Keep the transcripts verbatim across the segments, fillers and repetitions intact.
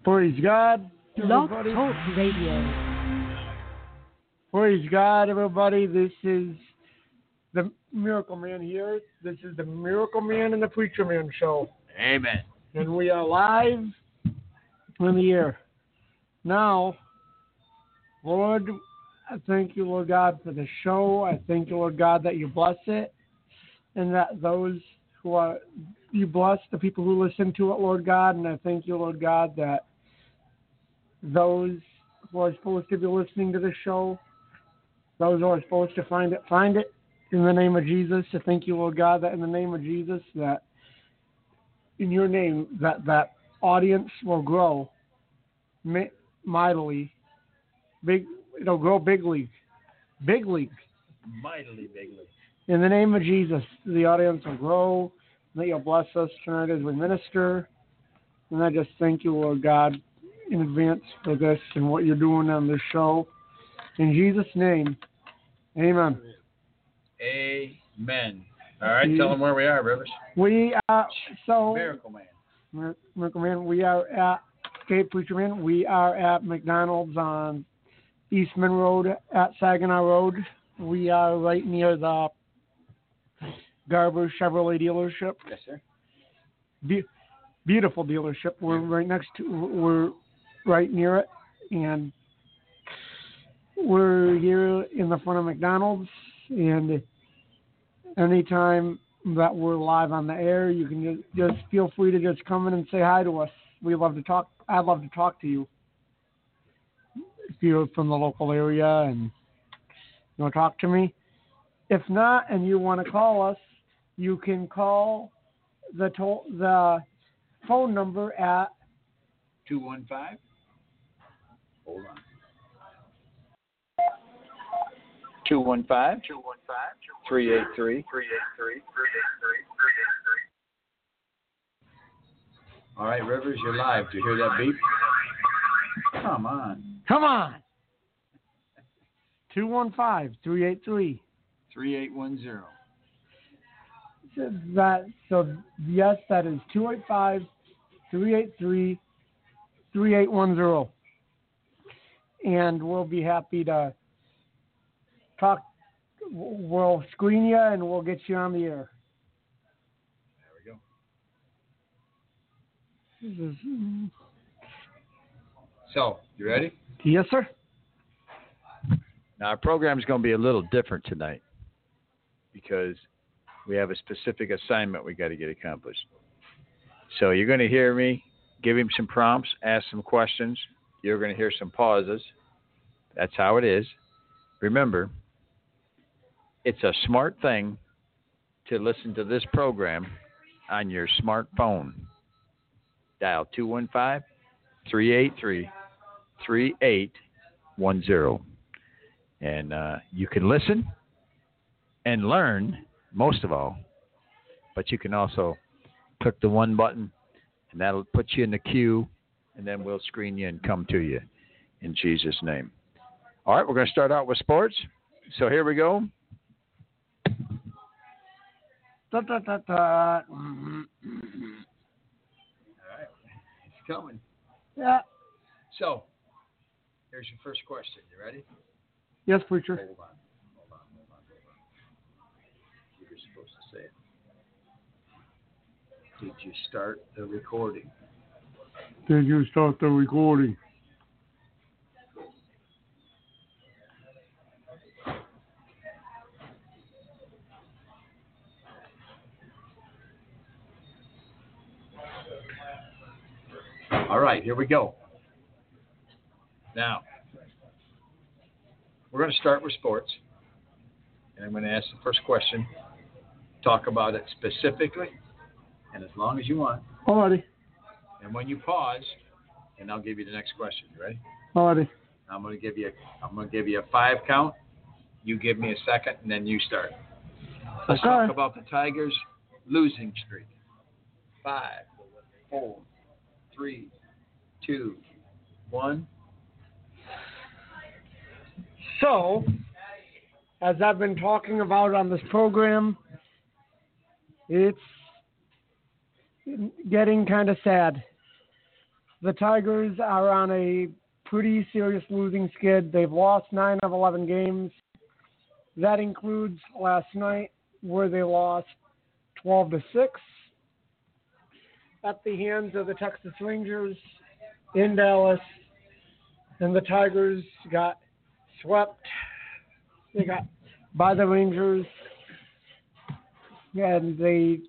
Praise God, Blog everybody. Talk Radio. Praise God, everybody. This is the Miracle Man here. This is the Miracle Man and the Preacher Man show. Amen. And we are live in the air. Now, Lord, I thank you, Lord God, for the show. I thank you, Lord God, that you bless it. And that those who are, you bless the people who listen to it, Lord God. And I thank you, Lord God, that those who are supposed to be listening to the show, those who are supposed to find it, find it in the name of Jesus. I thank you, Lord God, that in the name of Jesus, that in your name, that that audience will grow mightily. Big, it'll grow bigly. Bigly. Mightily bigly. In the name of Jesus, the audience will grow. That you'll bless us tonight as we minister. And I just thank you, Lord God, in advance for this and what you're doing on this show. In Jesus' name, amen. Amen. All right, tell them where we are, Rivers. We are, so, Miracle Man. Miracle Man, we are at, okay, Preacher Man, we are at McDonald's on Eastman Road at Saginaw Road. We are right near the Garber Chevrolet dealership. Yes, sir. Be- beautiful dealership. We're right next to, we're right near it, and we're here in the front of McDonald's, and anytime that we're live on the air, you can just, just feel free to just come in and say hi to us. We love to talk. I'd love to talk to you if you're from the local area and you want to talk to me. If not, and you want to call us, you can call the to- the phone number at two one five. Hold on. two one five, three eight three. All right, Rivers, you're live. Did you hear that beep? Come on. Come on. two one five, three eight three. three eight one zero. That, so, yes, that is two eight five, three eight three, three eight one zero. And we'll be happy to talk. We'll screen you and we'll get you on the air. There we go. This is, So, you ready? yes, sir. Now, our program is going to be a little different tonight because we have a specific assignment we got to get accomplished. So you're going to hear me give him some prompts, ask some questions. You're going to hear some pauses. That's how it is. Remember, it's a smart thing to listen to this program on your smartphone. Dial two one five, three eight three, three eight one zero. And uh, you can listen and learn, most of all, but you can also click the one button, and that'll put you in the queue, and then we'll screen you and come to you in Jesus' name. All right, we're going to start out with sports. So here we go. Da, da, da, da. All right, it's coming. Yeah. So here's your first question. You ready? Yes, preacher. Hold on. Hold on. Hold on. Hold on. You're supposed to say it. Did you start the recording? Did you start the recording? All right, here we go. Now, we're going to start with sports, and I'm going to ask the first question, talk about it specifically, and as long as you want. Alrighty. And when you pause, and I'll give you the next question. You ready? Alrighty. I'm going to give you. I'm going to give you a five count. You give me a second, and then you start. Let's Okay. talk about the Tigers' losing streak. Five, four, three, two, one. So, as I've been talking about on this program, it's getting kind of sad. The Tigers are on a pretty serious losing skid. They've lost nine of eleven games. That includes last night where they lost twelve to six at the hands of the Texas Rangers in Dallas. And the Tigers got swept. They got by the Rangers. And they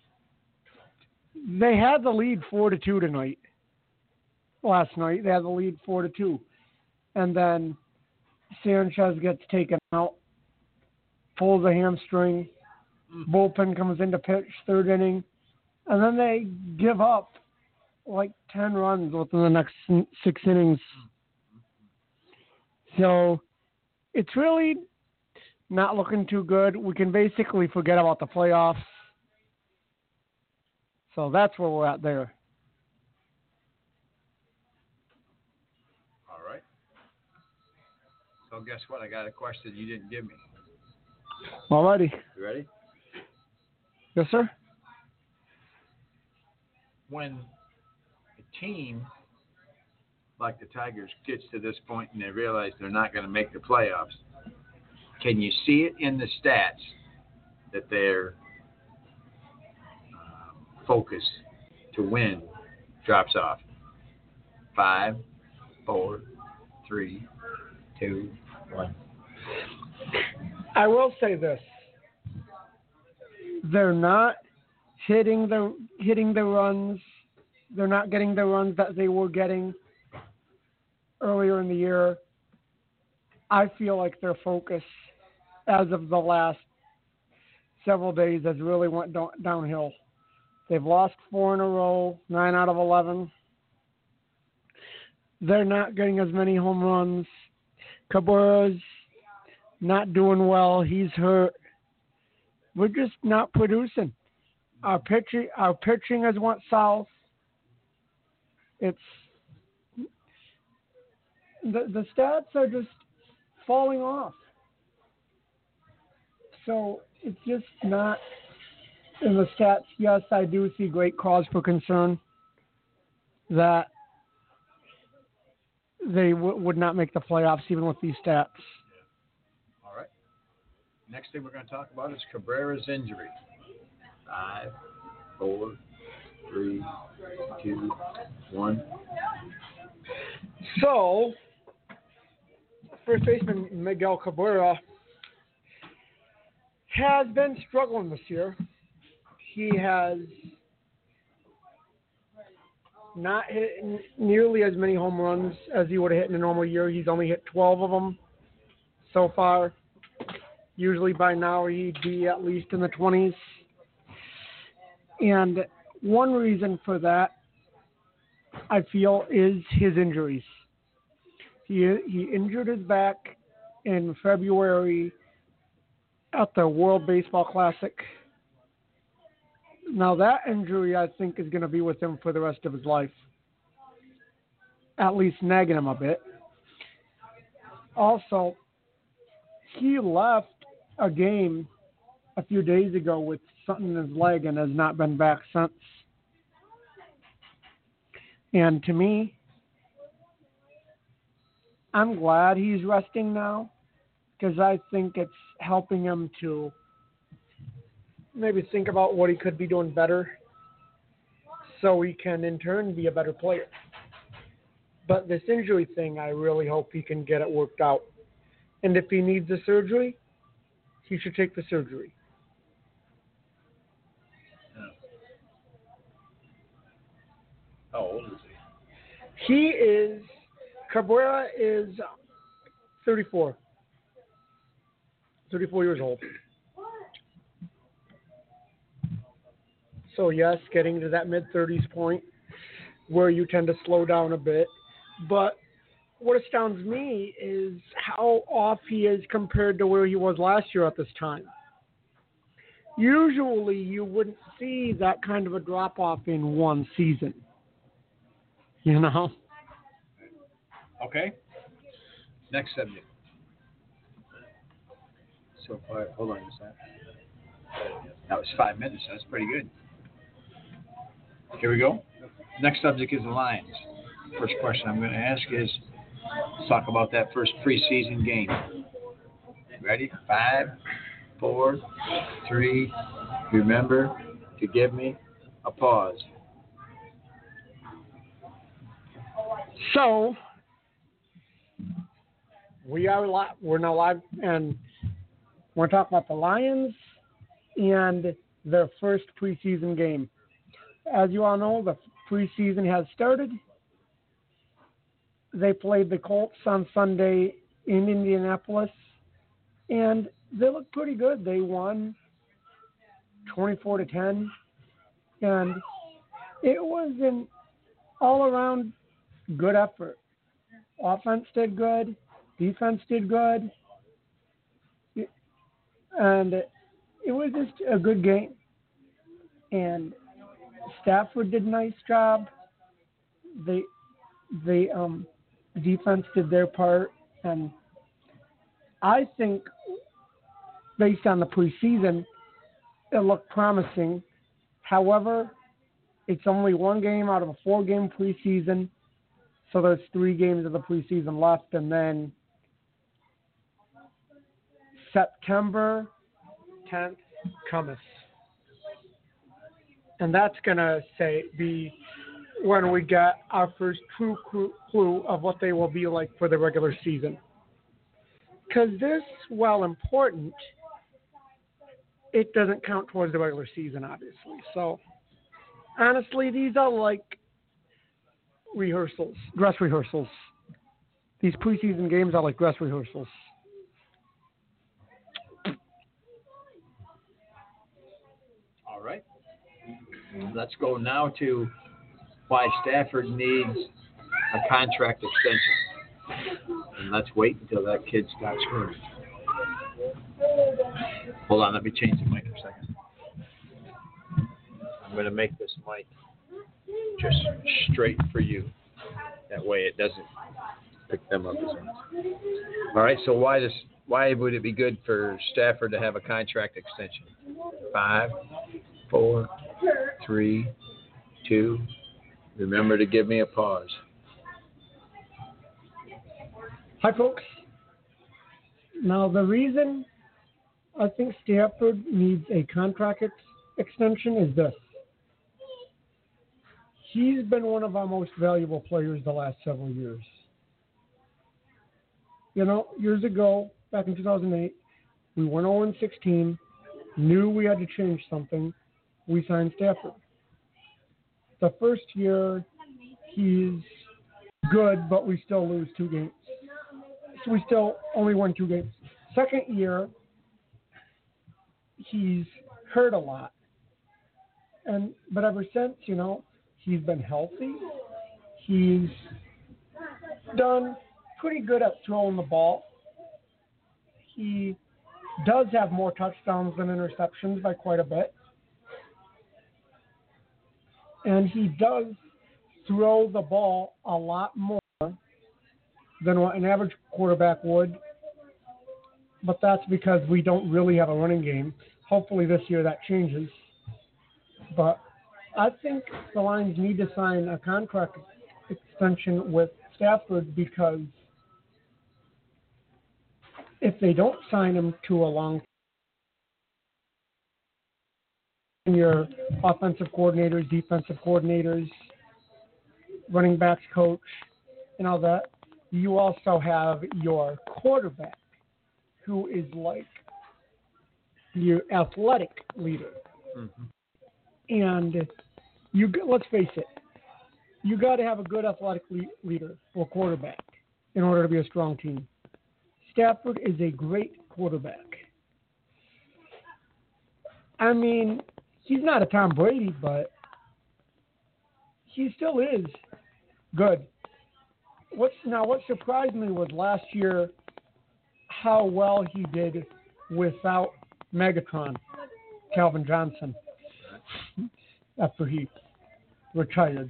they had the lead four to two tonight. Last night they had the lead four to two, and then Sanchez gets taken out, pulls a hamstring. Bullpen comes into pitch third inning, and then they give up like ten runs within the next six innings. So it's really not looking too good. We can basically forget about the playoffs. So that's where we're at there. All right. So guess what? I got a question you didn't give me. All righty. You ready? Yes, sir. When a team like the Tigers gets to this point and they realize they're not going to make the playoffs, can you see it in the stats that their uh, focus to win drops off? Five, four, three, two, one. I will say this. They're not hitting the hitting the runs. They're not getting the runs that they were getting earlier in the year. I feel like their focus as of the last several days has really went down, downhill. They've lost four in a row, nine out of eleven. They're not getting as many home runs. Cabrera's not doing well. He's hurt. We're just not producing. Our pitching, our pitching has went south. It's the the stats are just falling off. So it's just not in the stats. Yes, I do see great cause for concern that they w- would not make the playoffs even with these stats. All right. Next thing we're going to talk about is Cabrera's injury. Five, four, three, two, one. So, first baseman Miguel Cabrera has been struggling this year. He has not hit nearly as many home runs as he would have hit in a normal year. He's only hit twelve of them so far. Usually by now he'd be at least in the twenties. And one reason for that, I feel, is his injuries. He he injured his back in February at the World Baseball Classic. Now that injury, I think, is going to be with him for the rest of his life, at least nagging him a bit. Also, he left a game a few days ago with something in his leg and has not been back since. And to me, I'm glad he's resting now because I think it's helping him to maybe think about what he could be doing better so he can in turn be a better player. But this injury thing, I really hope he can get it worked out. And if he needs a surgery, he should take the surgery. How old is he? He is, Cabrera is thirty-four. thirty-four years old. So yes, getting to that mid-thirties point where you tend to slow down a bit. But what astounds me is how off he is compared to where he was last year at this time. Usually you wouldn't see that kind of a drop-off in one season. You know? Okay. Next subject. So far, hold on a second. That was five minutes. That's pretty good. Here we go. Next subject is the Lions. First question I'm going to ask is, let's talk about that first preseason game. Ready? Five, four, three. Remember to give me a pause. So we are li- we're now live, and we're talking about the Lions and their first preseason game. As you all know, the preseason has started. They played the Colts on Sunday in Indianapolis, and they looked pretty good. They won twenty-four to ten, and it was an all-around good effort. Offense did good. Defense did good. And it was just a good game. And Stafford did a nice job. They, they, um, defense did their part. And I think, based on the preseason, it looked promising. However, it's only one game out of a four-game preseason. So there's three games of the preseason left, and then September tenth cometh. And that's going to say be when we get our first true clue of what they will be like for the regular season. Because this, while important, it doesn't count towards the regular season, obviously. So, honestly, these are like rehearsals, dress rehearsals. These preseason games are like dress rehearsals. All right. Let's go now to why Stafford needs a contract extension. And let's wait until that kid stops screaming. Hold on, let me change the mic for a second. I'm going to make this mic just straight for you. That way it doesn't pick them up as much. All right, so why does why would it be good for Stafford to have a contract extension? Five, four, three, two. Remember to give me a pause. Hi, folks. Now, the reason I think Stafford needs a contract ex- extension is this. He's been one of our most valuable players the last several years. You know, years ago, back in two thousand eight, we went oh and sixteen, knew we had to change something. We signed Stafford. The first year, he's good, but we still lose two games. So we still only won two games. Second year, he's hurt a lot. And but ever since, you know, he's been healthy. He's done pretty good at throwing the ball. He does have more touchdowns than interceptions by quite a bit. And he does throw the ball a lot more than what an average quarterback would. But that's because we don't really have a running game. Hopefully this year that changes. But I think the Lions need to sign a contract extension with Stafford because if they don't sign him to a long term, your offensive coordinators, defensive coordinators, running backs coach, and all that, you also have your quarterback who is like your athletic leader. Mm-hmm. And you let's face it, you got to have a good athletic le- leader or quarterback in order to be a strong team. Stafford is a great quarterback. I mean, he's not a Tom Brady, but he still is good. What's now? What surprised me was last year how well he did without Megatron, Calvin Johnson, after he retired.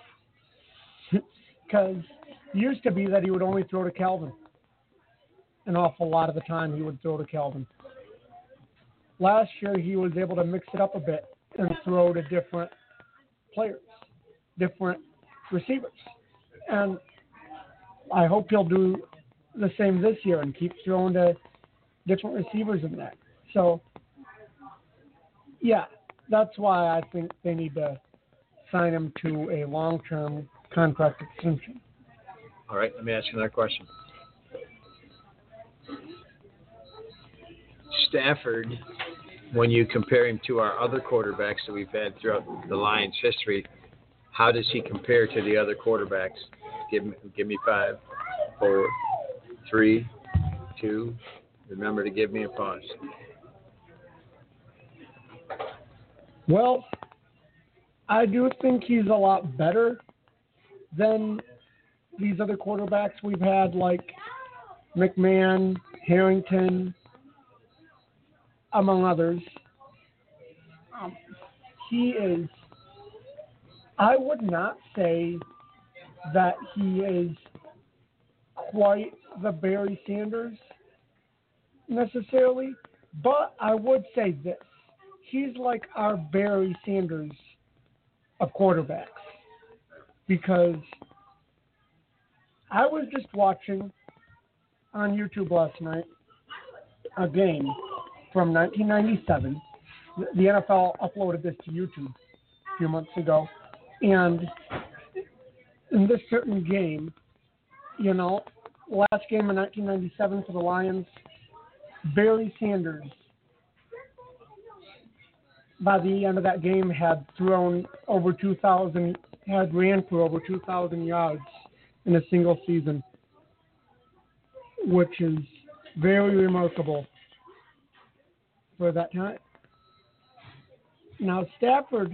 Because it used to be that he would only throw to Calvin. An awful lot of the time he would throw to Calvin. Last year he was able to mix it up a bit and throw to different players, different receivers. And I hope he'll do the same this year and keep throwing to different receivers in that. So, yeah, that's why I think they need to sign him to a long-term contract extension. All right, let me ask you another question. Stafford, when you compare him to our other quarterbacks that we've had throughout the Lions' history, how does he compare to the other quarterbacks? Give me, give me five, four, three, two. Remember to give me a pause. Well, I do think he's a lot better than these other quarterbacks we've had, like McMahon, Harrington, among others. Um, he is, I would not say that he is quite the Barry Sanders necessarily, but I would say this. He's like our Barry Sanders of quarterbacks, because I was just watching on YouTube last night a game from nineteen ninety-seven. The N F L uploaded this to YouTube a few months ago, and in this certain game, you know, last game in nineteen ninety-seven for the Lions, Barry Sanders, by the end of that game, had thrown over two thousand, had ran for over two thousand yards in a single season, which is very remarkable for that time. Now, Stafford,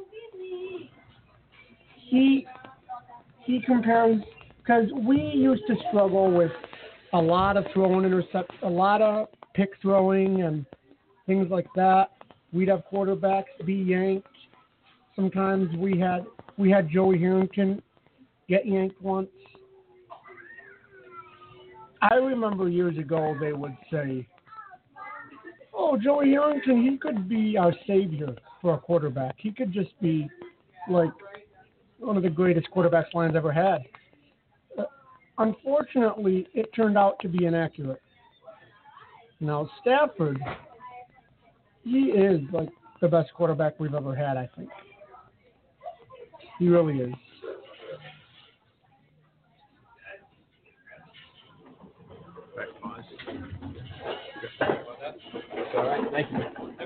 he he compares, because we used to struggle with a lot of throwing intercept, a lot of pick throwing and things like that. We'd have quarterbacks be yanked. Sometimes we had we had Joey Harrington get yanked once. I remember years ago they would say, "Oh, Joey Harrington, he could be our savior for a quarterback. He could just be like one of the greatest quarterbacks Lions ever had." Uh, unfortunately, it turned out to be inaccurate. Now, Stafford, he is like the best quarterback we've ever had, I think. He really is. Right, pause. All right, thank you.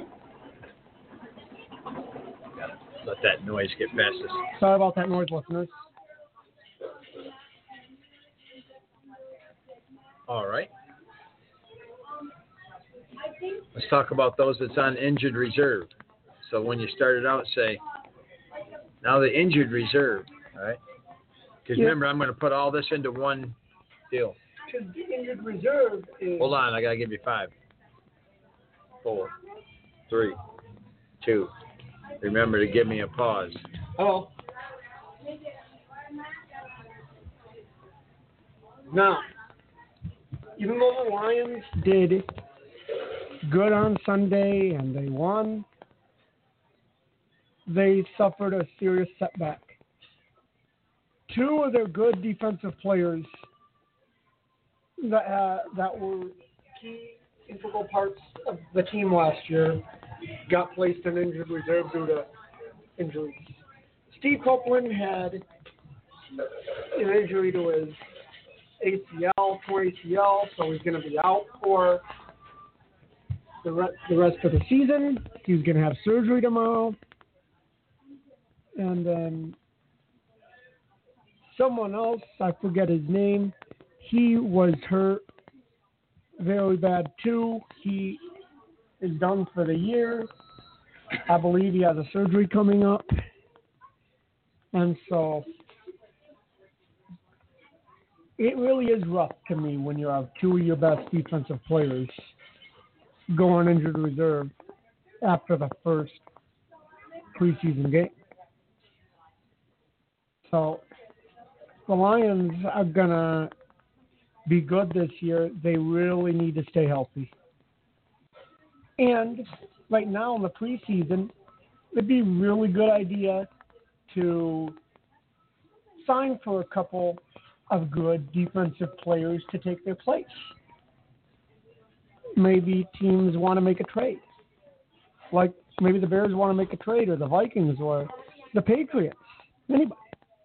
Let that noise get past us. Sorry about that noise, listeners. All right. Let's talk about those that's on injured reserve. So when you started out, say, now the injured reserve, all right? Because Yeah. remember, I'm going to put all this into one deal. Because the injured reserve is... Hold on, I got to give you five, four, three, two. Remember to give me a pause. Oh. Now, even though the Lions did good on Sunday and they won, they suffered a serious setback. Two of their good defensive players that uh, that were key integral parts of the team last year got placed in injured reserve due to injuries. Steve Copeland had an injury to his A C L, torn A C L, so he's going to be out for the, re- the rest of the season. He's going to have surgery tomorrow. And then someone else, I forget his name, he was hurt very bad too. He is done for the year. I believe he has a surgery coming up. And so it really is rough to me when you have two of your best defensive players go on injured reserve after the first preseason game. So the Lions are going to be good this year. They really need to stay healthy. And right now in the preseason, it'd be a really good idea to sign for a couple of good defensive players to take their place. Maybe teams want to make a trade. Like maybe the Bears want to make a trade, or the Vikings, or the Patriots. Anybody.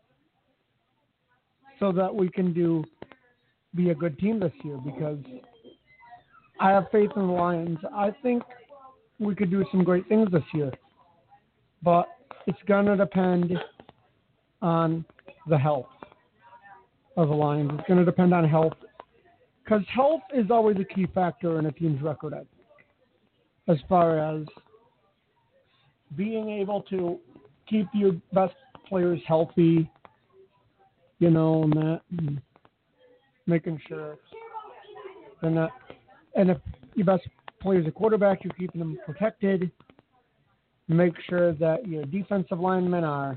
So that we can do be a good team this year, because I have faith in the Lions. I think we could do some great things this year. But it's going to depend on the health of the Lions. It's going to depend on health, because health is always a key factor in a team's record, I think, as far as being able to keep your best players healthy, you know, and that, and making sure they're not, and if your best player is a quarterback, you're keeping them protected. Make sure that your defensive linemen are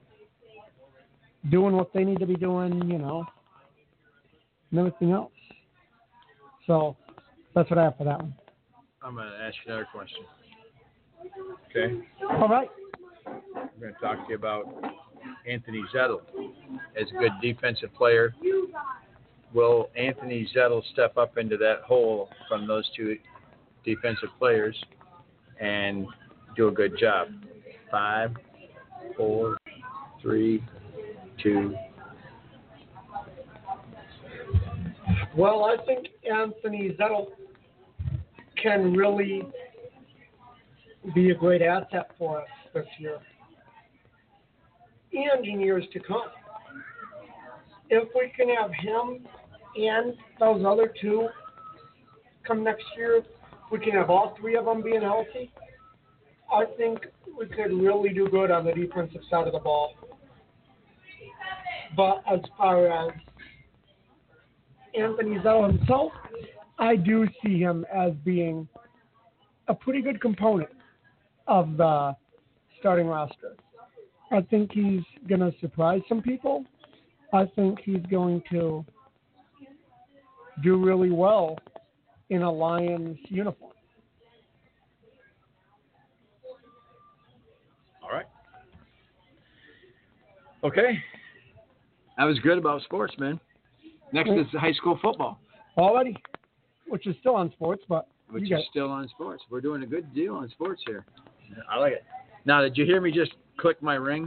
doing what they need to be doing, you know, and everything else. So that's what I have for that one. I'm going to ask you another question. Okay? All right. I'm going to talk to you about Anthony Zettel as a good defensive player. Will Anthony Zettel step up into that hole from those two defensive players and do a good job? Five, four, three, two. Well, I think Anthony Zettel can really be a great asset for us this year and in years to come. If we can have him and those other two come next year, we can have all three of them being healthy, I think we could really do good on the defensive side of the ball. But as far as Anthony Zettel himself, I do see him as being a pretty good component of the starting roster. I think he's going to surprise some people. I think he's going to do really well in a Lions uniform. All right. Okay. That was good about sports, man. Next is high school football. Already, which is still on sports, but which is still on sports. We're doing a good deal on sports here. I like it. Now, did you hear me just click my ring?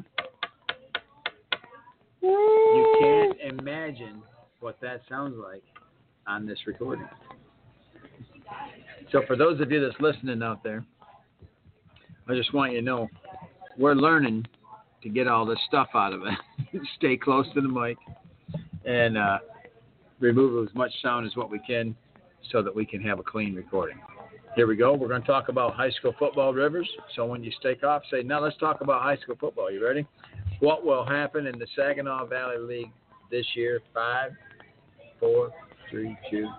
You can't imagine what that sounds like on this recording. So for those of you that's listening out there, I just want you to know we're learning to get all this stuff out of it. Stay close to the mic and uh, remove as much sound as what we can so that we can have a clean recording. Here we go. We're going to talk about high school football, Rivers. So when you take off, say, now let's talk about high school football. You ready? What will happen in the Saginaw Valley League this year? Five, four, three, two.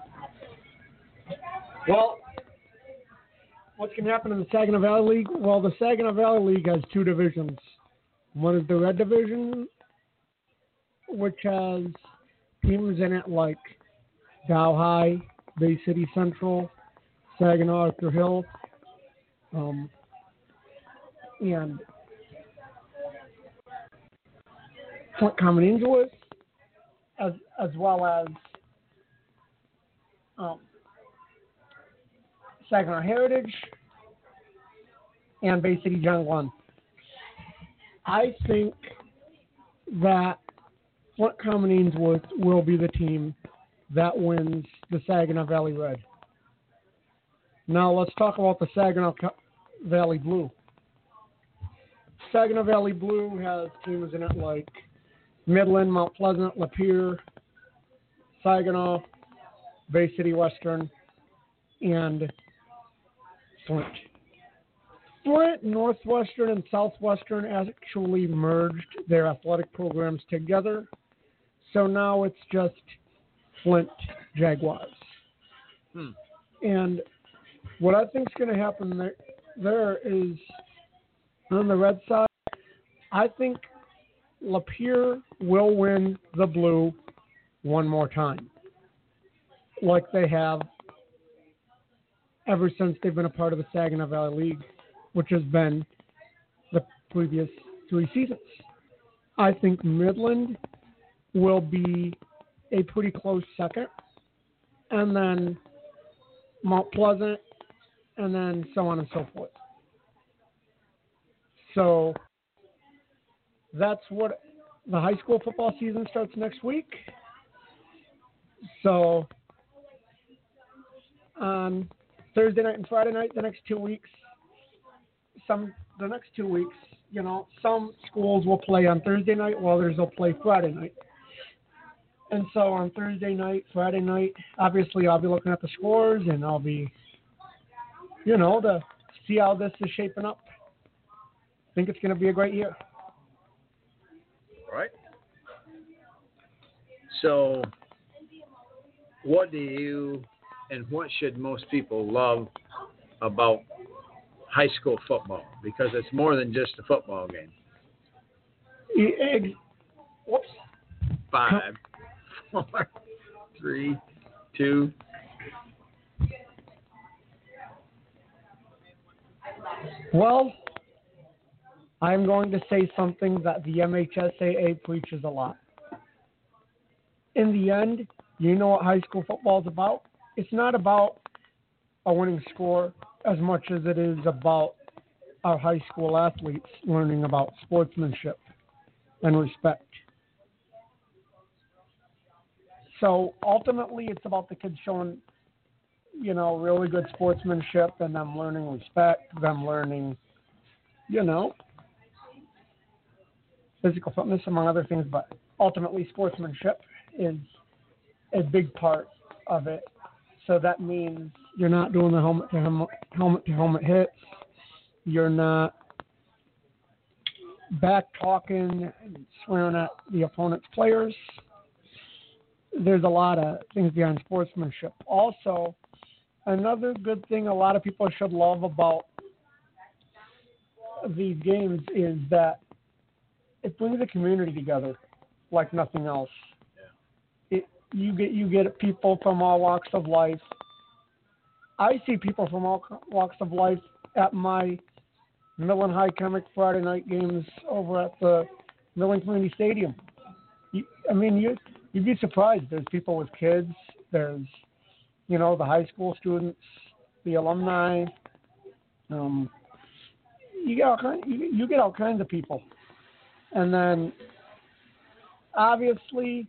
Well, what's going to happen in the Saginaw Valley League? Well, the Saginaw Valley League has two divisions. One is the Red Division, which has teams in it like Dow High, Bay City Central, Saginaw, Arthur Hill, um, and Flint Common Ainsworth, as as well as um, Saginaw Heritage and Bay City John Glenn. I think that Flint Common Ainsworth will be the team that wins the Saginaw Valley Red. Now let's talk about the Saginaw Valley Blue. Saginaw Valley Blue has teams in it like Midland, Mount Pleasant, Lapeer, Saginaw, Bay City Western, and Flint. Flint, Northwestern, and Southwestern actually merged their athletic programs together, so now it's just Flint Jaguars. Hmm. And what I think is going to happen there, there is, on the red side, I think Lapeer will win the blue one more time, like they have ever since they've been a part of the Saginaw Valley League, which has been the previous three seasons. I think Midland will be a pretty close second, and then Mount Pleasant, and then so on and so forth. So that's what the high school football season starts next week. So on Thursday night and Friday night, the next two weeks, some the next two weeks, you know, some schools will play on Thursday night, while others will play Friday night. And so on Thursday night, Friday night, obviously I'll be looking at the scores, and I'll be, you know, to see how this is shaping up. I think it's going to be a great year. All right. So what do you and what should most people love about high school football? Because it's more than just a football game. Ex- Whoops. Five, four, three, two. Well, I'm going to say something that the M H S A A preaches a lot. In the end, you know what high school football is about? It's not about a winning score as much as it is about our high school athletes learning about sportsmanship and respect. So ultimately, it's about the kids showing, you know, really good sportsmanship, and them learning respect, them learning, you know, physical fitness, among other things, but ultimately sportsmanship is a big part of it. So that means you're not doing the helmet to helmet, helmet to helmet hits. You're not back talking and swearing at the opponent's players. There's a lot of things behind sportsmanship. Also, another good thing a lot of people should love about these games is that it brings the community together like nothing else. It, you get you get people from all walks of life. I see people from all walks of life at my Millen High Comic Friday night games over at the Millen Community Stadium. You, I mean, you you'd be surprised. There's people with kids. There's, you know, the high school students, the alumni. Um, you get all kind, you, you get all kinds of people, and then obviously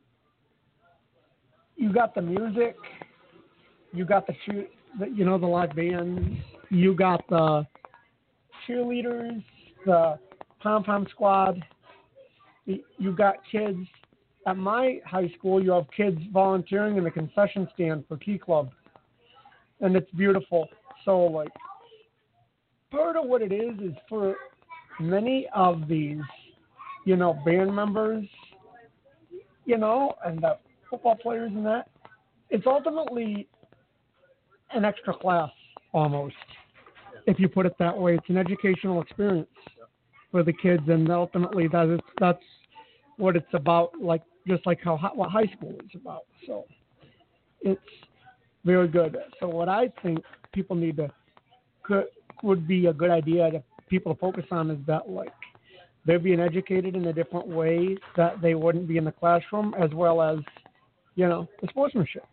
you got the music, you got the, cheer, the you know the live bands, you got the cheerleaders, the pom pom squad. You got kids. At my high school, you have kids volunteering in the concession stand for Key Club, and it's beautiful. So, like, part of what it is is for many of these, you know, band members, you know, and the football players and that, it's ultimately an extra class almost, if you put it that way. It's an educational experience for the kids, and ultimately that is, that's what it's about, like just like how what high school is about. So it's very good. So what I think people need to could would be a good idea to people to focus on is that, like, they're being educated in a different way that they wouldn't be in the classroom, as well as, you know, the sportsmanship.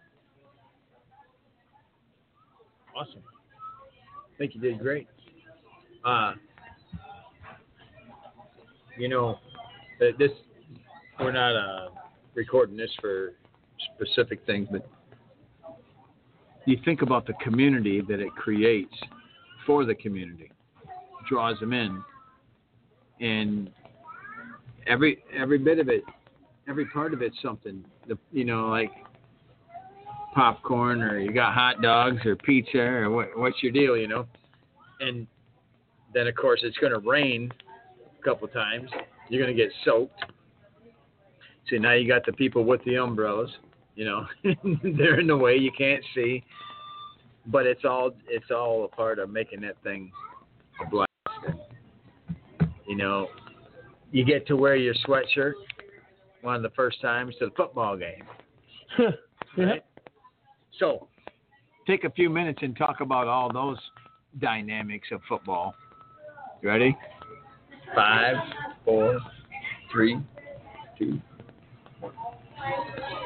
Awesome. I think you did great. Uh, you know, this we're not uh, recording this for specific things, but you think about the community that it creates for the community, draws them in, and every every bit of it, every part of it's something. The, you know, like popcorn, or you got hot dogs, or pizza, or what, what's your deal, you know? And then of course it's going to rain a couple times. You're going to get soaked. So now you got the people with the umbrellas, you know, they're in the way, you can't see, but it's all it's all a part of making that thing a blast. And, you know, you get to wear your sweatshirt one of the first times to the football game. Yeah. Right? So take a few minutes and talk about all those dynamics of football. You ready? Five, four, three, two.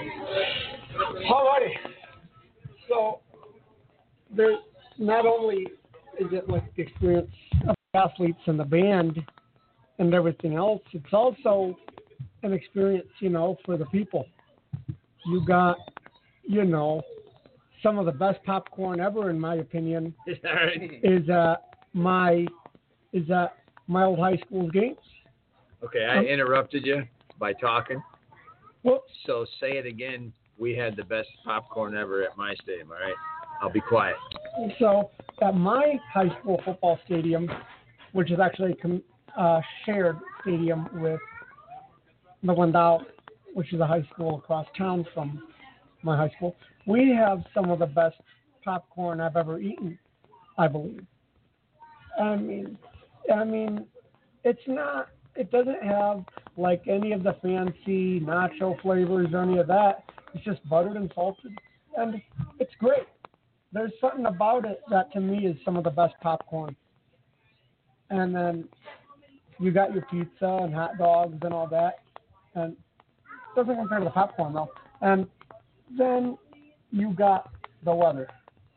Alrighty. So there's not only is it like the experience of the athletes and the band and everything else, it's also an experience, you know, for the people. You got, you know, some of the best popcorn ever, in my opinion, is uh my is uh my old high school games. Okay, I interrupted you by talking. Whoops. So say it again. We had the best popcorn ever at my stadium, all right? I'll be quiet. So at my high school football stadium, which is actually a com- uh, shared stadium with the Wendell, which is a high school across town from my high school, we have some of the best popcorn I've ever eaten, I believe. I mean, I mean, it's not, it doesn't have like any of the fancy nacho flavors or any of that. It's just buttered and salted, and it's great. There's something about it that to me is some of the best popcorn. And then you got your pizza and hot dogs and all that, and it doesn't compare to the popcorn though. And then you got the weather.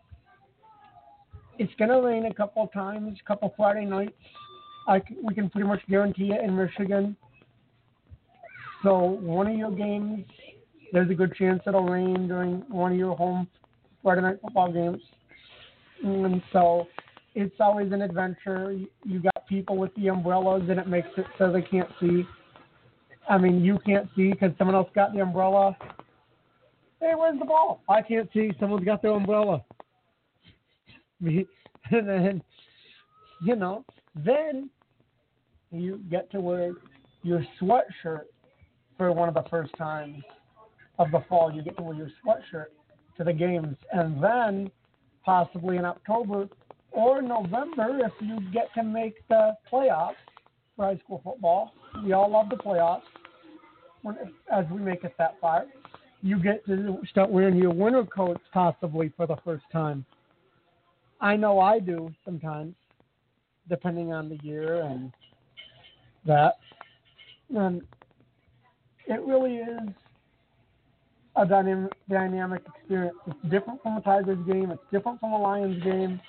It's gonna rain a couple of times, a couple Friday nights. I c- we can pretty much guarantee it in Michigan. So one of your games, there's a good chance it'll rain during one of your home Friday night football games. And so it's always an adventure. You, you got people with the umbrellas, and it makes it so they can't see. I mean, you can't see because someone else got the umbrella. Hey, where's the ball? I can't see. Someone's got their umbrella. And then, you know, then you get to wear your sweatshirt for one of the first times of the fall. You get to wear your sweatshirt to the games. And then possibly in October or November, if you get to make the playoffs for high school football, we all love the playoffs when, as we make it that far. You get to start wearing your winter coats possibly for the first time. I know I do sometimes, depending on the year and that. And it really is a dynamic, dynamic experience. It's different from a Tigers game. It's different from a Lions game.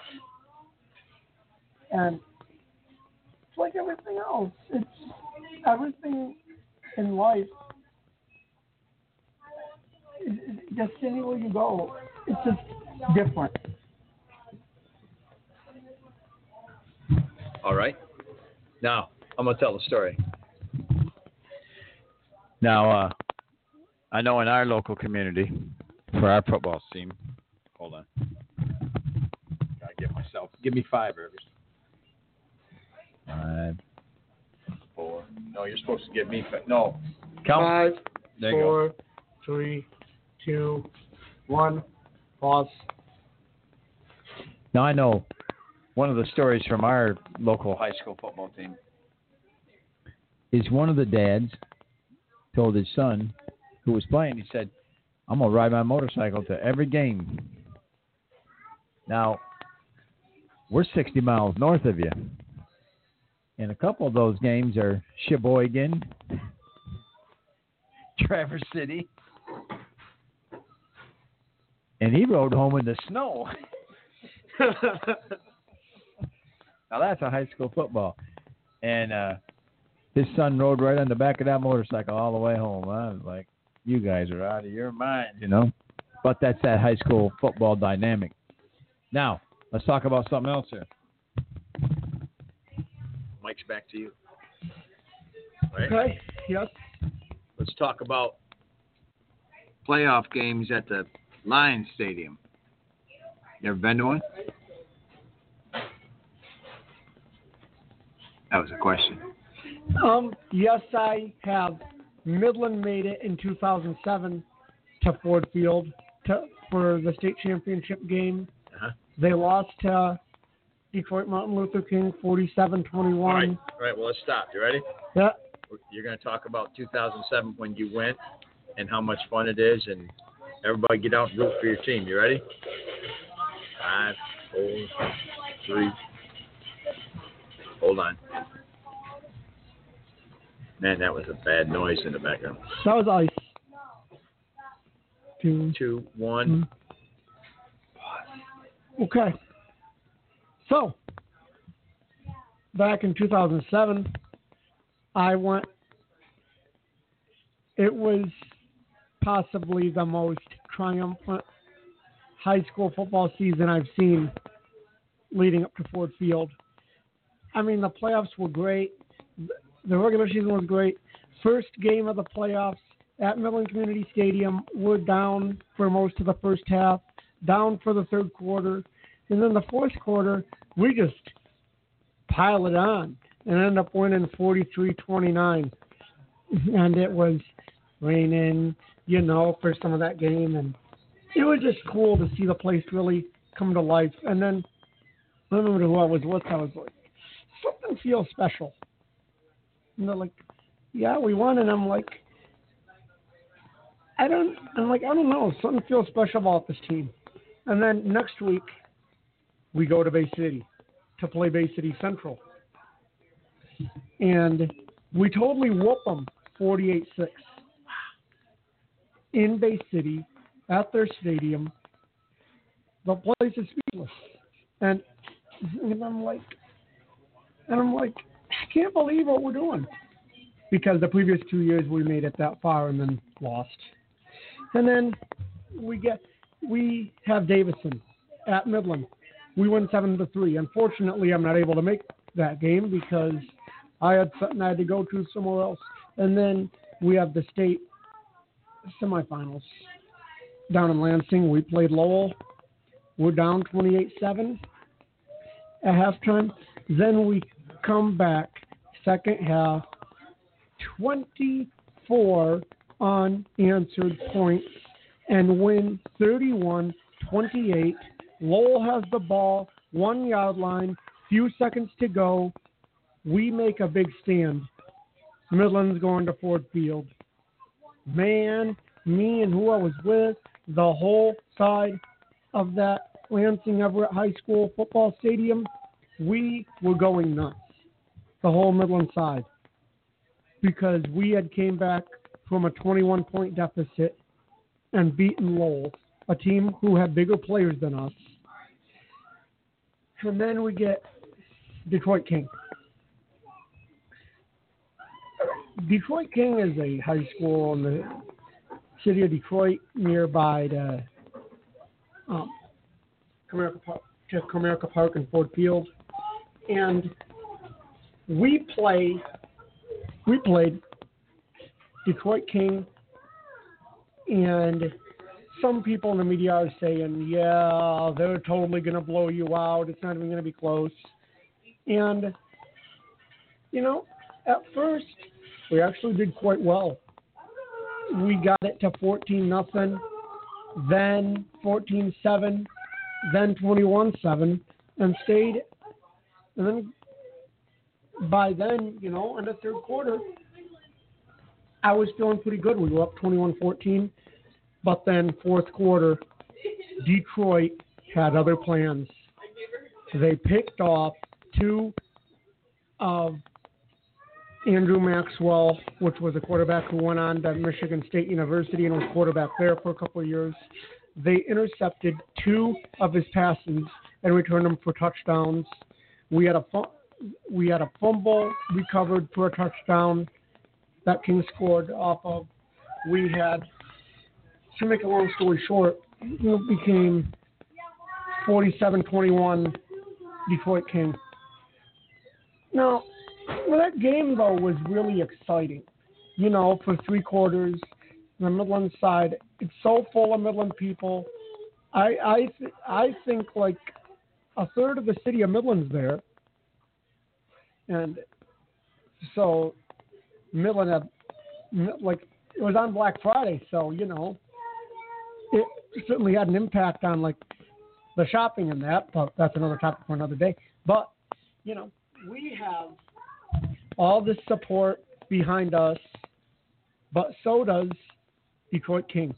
And it's like everything else. It's everything in life. It, it, just anywhere you go, it's just different. All right. Now, I'm going to tell the story. Now, uh, I know in our local community, for our football team, hold on. Gotta get myself, give me five, Rivers. Five, four. No, you're supposed to give me five. No. Count. Five, there four, you go. three, two, one. Pause. Now, I know one of the stories from our local high school football team is one of the dads told his son who was playing, he said, I'm going to ride my motorcycle to every game. Now, we're sixty miles north of you. And a couple of those games are Sheboygan, Traverse City. And he rode home in the snow. Now, that's a high school football. And uh, his son rode right on the back of that motorcycle all the way home. I was like, you guys are out of your mind, you know. But that's that high school football dynamic. Now, let's talk about something else here. Mike's back to you. Right? Okay, yes. Let's talk about playoff games at the Lions Stadium. You ever been to one? That was a question. Um, yes, I have. Midland made it in two thousand seven to Ford Field to, for the state championship game. Uh-huh. They lost to Detroit Martin Luther King forty-seven twenty-one. All right. All right, well, let's stop. You ready? Yeah. You're going to talk about two thousand seven when you went and how much fun it is, and everybody get out and root for your team. You ready? Five, four, three. Hold on. Man, that was a bad noise in the background. That was ice. two, two, one. Okay. So, back in two thousand seven, I went, it was possibly the most triumphant high school football season I've seen leading up to Ford Field. I mean, the playoffs were great. The regular season was great. First game of the playoffs at Midland Community Stadium, we're down for most of the first half, down for the third quarter. And then the fourth quarter, we just pile it on and end up winning forty-three twenty-nine. And it was raining, you know, for some of that game. And it was just cool to see the place really come to life. And then I remember who I was with. I was like, something feels special. And they're like, yeah, we won. And I'm like, I don't, I'm like, I don't know. Something feels special about this team. And then next week, we go to Bay City to play Bay City Central. And we totally whoop them forty-eight six. In Bay City, at their stadium. The place is speechless. And, and I'm like, and I'm like, I can't believe what we're doing. Because the previous two years we made it that far and then lost. And then we get, we have Davison at Midland. We win seven to three. Unfortunately, I'm not able to make that game because I had something I had to go to somewhere else. And then we have the state semifinals down in Lansing. We played Lowell. We're down twenty-eight seven at halftime. Then we come back second half, twenty-four unanswered points, and win thirty-one twenty-eight. Lowell has the ball, one yard line, few seconds to go. We make a big stand. Midland's going to Ford Field. Man, me and who I was with, the whole side of that Lansing Everett High School football stadium, we were going nuts. The whole Midland side. Because we had came back from a twenty-one point deficit and beaten Lowell, a team who had bigger players than us. And then we get Detroit King. Detroit King is a high school in the city of Detroit, nearby to um, Comerica Park, to Comerica Park and Ford Field. And we play, we played Detroit King, and some people in the media are saying, yeah, they're totally going to blow you out. It's not even going to be close. And, you know, at first, we actually did quite well. We got it to fourteen nothing, then fourteen seven, then twenty-one seven, and stayed. And then by then, you know, in the third quarter, I was feeling pretty good. We were up twenty-one fourteen. But then fourth quarter, Detroit had other plans. They picked off two of Andrew Maxwell, which was a quarterback who went on to Michigan State University and was quarterback there for a couple of years. They intercepted two of his passes and returned them for touchdowns. We had a we had a fumble recovered for a touchdown that King scored off of. We had, to make a long story short, it became forty-seven twenty-one Detroit King. Now, well, that game, though, was really exciting. You know, for three quarters, the Midland side, it's so full of Midland people. I I th- I think like a third of the city of Midland's there. And so Midland had, like, it was on Black Friday, so, you know, it certainly had an impact on, like, the shopping and that, but that's another topic for another day. But, you know, we have all this support behind us, but so does Detroit King.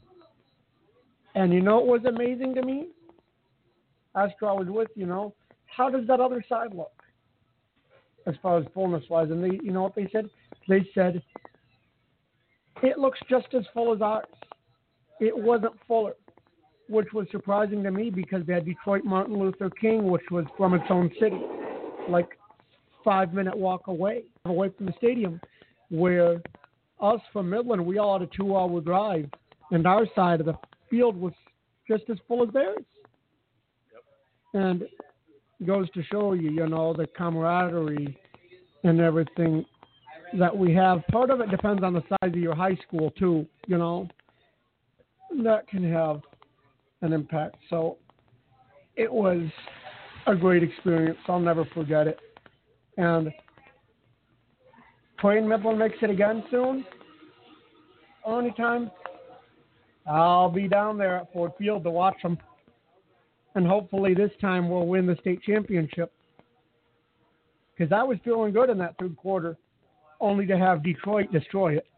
And you know what was amazing to me? After I was with, you know, how does that other side look as far as fullness-wise? And they, you know what they said? They said, it looks just as full as ours. it wasn't fuller, which was surprising to me because they had Detroit Martin Luther King, which was from its own city, like five-minute walk away, away from the stadium, where us from Midland, we all had a two-hour drive, and our side of the field was just as full as theirs. Yep. And it goes to show you, you know, the camaraderie and everything that we have. Part of it depends on the size of your high school, too, you know. That can have an impact. So it was a great experience. I'll never forget it. And playing Midland makes it again soon, anytime, I'll be down there at Ford Field to watch them. And hopefully this time we'll win the state championship. Because I was feeling good in that third quarter, only to have Detroit destroy it.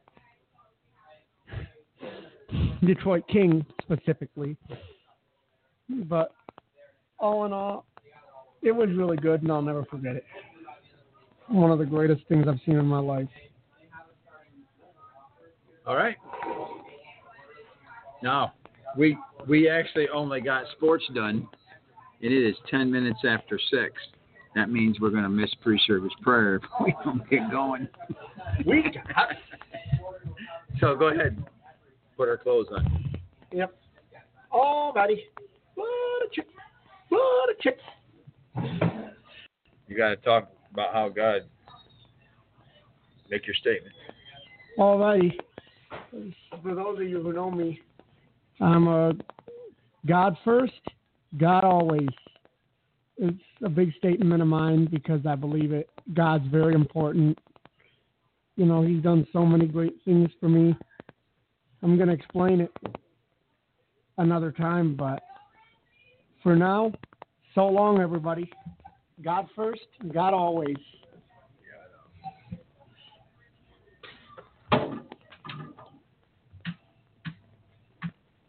Detroit King, specifically. But all in all, it was really good, and I'll never forget it. One of the greatest things I've seen in my life. All right. Now, we we actually only got sports done, and it is ten minutes after six. That means we're going to miss pre-service prayer if we don't get going. We got it. So go ahead. Put our clothes on. Yep. Oh, buddy. What a chick. What a chick. You got to talk about how God make your statement. All righty. For those of you who know me, I'm a God first, God always. It's a big statement of mine because I believe it. God's very important. You know, he's done so many great things for me. I'm going to explain it another time, but for now, so long, everybody. God first, God always.